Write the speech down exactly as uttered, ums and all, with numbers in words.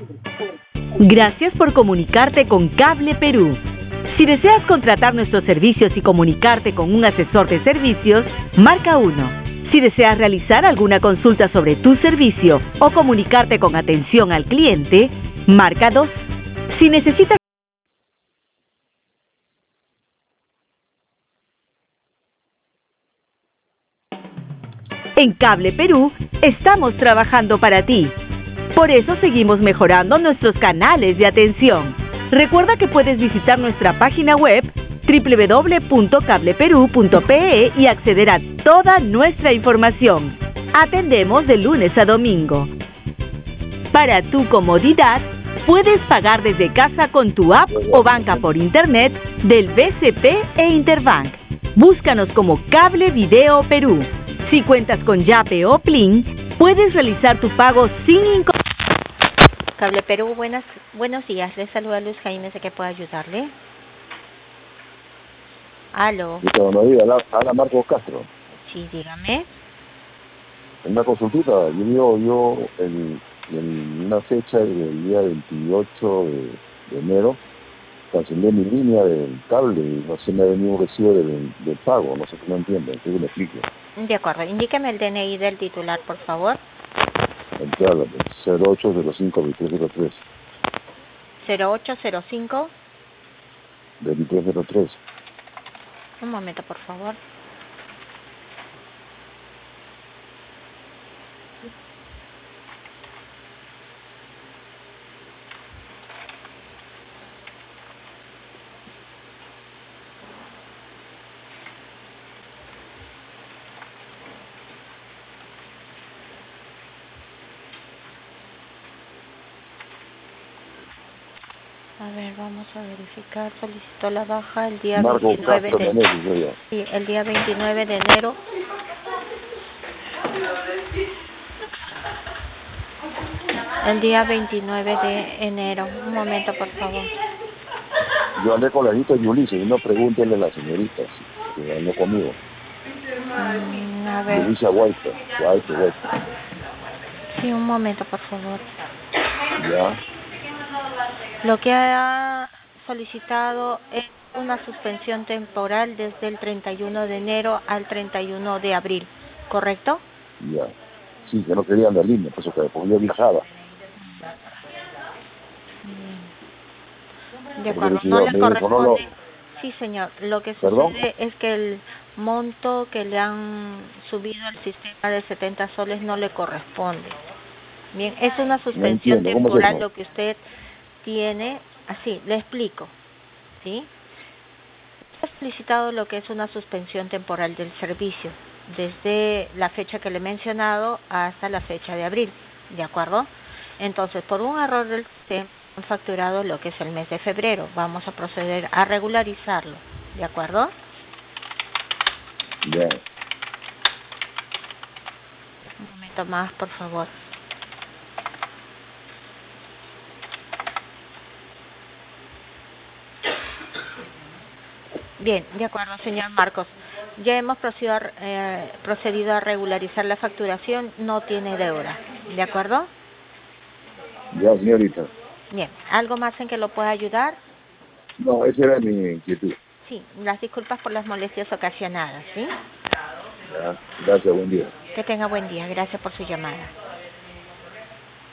Gracias por comunicarte con Cable Perú. Si deseas contratar nuestros servicios y comunicarte con un asesor de servicios, marca uno. Si deseas realizar alguna consulta sobre tu servicio o comunicarte con atención al cliente, marca dos. Si necesitas En Cable Perú, estamos trabajando para ti. Por eso seguimos mejorando nuestros canales de atención. Recuerda que puedes visitar nuestra página web doble u doble u doble u punto cable perú punto pe e y acceder a toda nuestra información. Atendemos de lunes a domingo. Para tu comodidad, puedes pagar desde casa con tu app o banca por internet del B C P e Interbank. Búscanos como Cable Video Perú. Si cuentas con Yape o Plin, puedes realizar tu pago sin inconveniente. Cable Perú, buenas, buenos días. Les saluda Luis Jaime, ¿de qué puedo ayudarle? Aló. Sí, buenos días, habla, habla Marcos Castro. Sí, dígame. En una consultita, yo digo, yo en, en una fecha del día veintiocho de, de enero, cancelé mi línea del cable y no se me ha venido un recibo de, de pago, no sé si me entienden, que me explique. De acuerdo, indíqueme el D N I del titular, por favor. Entrada, cero ocho cero cinco veintitrés cero tres. cero ocho cero cinco. veintitrés cero tres. Un momento, por favor. A ver, vamos a verificar. Solicitó la baja el día Marco veintinueve Castro de Menezes, sí, el día veintinueve de enero. El día veintinueve de enero. Un momento, por favor. Yo hablé con la señorita Yulisa y no pregúntenle a la señorita que habló conmigo. Mm, a ver. Yulisa White, White, White. Sí, un momento, por favor. Ya. Lo que ha solicitado es una suspensión temporal desde el treinta y uno de enero al treinta y uno de abril, ¿correcto? Ya. Sí, que no querían la línea, por eso que porque yo viajaba. De acuerdo, no le corresponde. Sí, señor. Lo que sucede es que el monto que le han subido al sistema de setenta soles no le corresponde. Bien, es una suspensión temporal lo que usted tiene. Así, le explico. ¿Sí? Ha solicitado lo que es una suspensión temporal del servicio, desde la fecha que le he mencionado hasta la fecha de abril, ¿de acuerdo? Entonces, por un error del sistema, han facturado lo que es el mes de febrero. Vamos a proceder a regularizarlo, ¿de acuerdo? Bien. Un momento más, por favor. Bien, de acuerdo, señor Marcos. Ya hemos procedido a, eh, procedido a regularizar la facturación, no tiene deuda, ¿de acuerdo? Ya, señorita. Bien, ¿algo más en que lo pueda ayudar? No, esa era mi inquietud. Sí, las disculpas por las molestias ocasionadas, ¿sí? Ya, gracias, buen día. Que tenga buen día, gracias por su llamada.